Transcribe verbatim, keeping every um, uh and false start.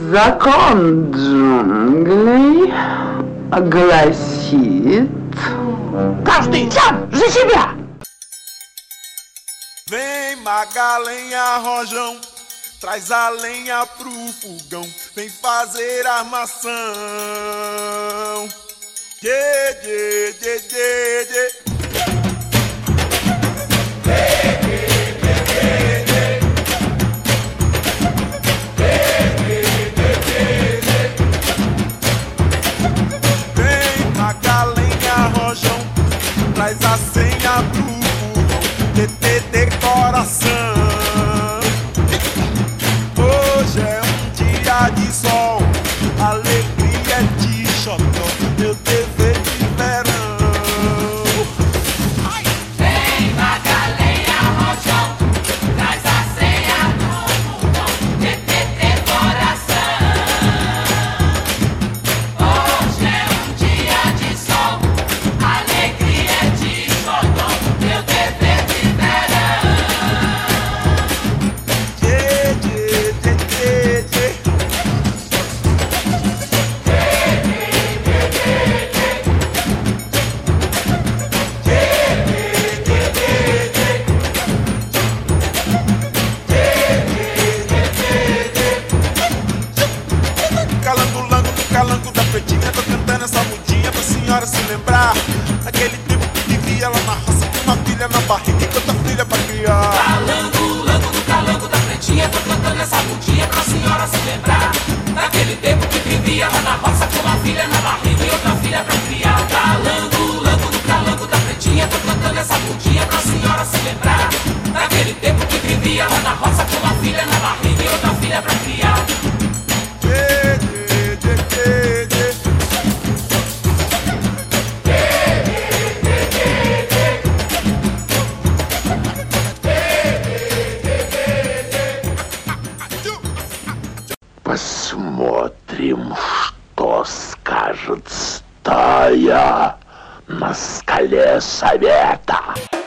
Закон джунглей гласит: каждый сам за себя. Vem Magalenha Rojão, traz a lenha pro fogão, vem fazer armação. Dê, dê, dê, dê, dê. Vem Magalenha Rojão, traz a senha pro fogão, T T decoração. Hoje é um dia de sol, alegria de xodó, meu dever de verão. Vem Magalenha Rojão, traz a senha pro fogão, T T decoração. Hoje é um dia de sol, alegria de xodó, meu dever de verão. Tchê, tchê, tchê, tchê, tchê. Calango-lango do calango da pretinha, tô cantando essa mudinha pra senhora se lembrar aquele tempo que vivia lá na roça com uma filha na barriga e tanta filha pra criar. Calango, lango do calango da pretinha, tô cantando essa mudinha pra senhora se lembrar daquele tempo que vivia lá na roça com uma filha na barriga e outra filha pra criar. Calango, lango do calango da pretinha, tô cantando essa mudinha pra senhora se lembrar daquele tempo que vivia lá na roça com uma filha na barriga e outra filha pra criar. Tchê, tchê, tchê, tchê, tchê. Посмотрим, что скажет стая на скале совета.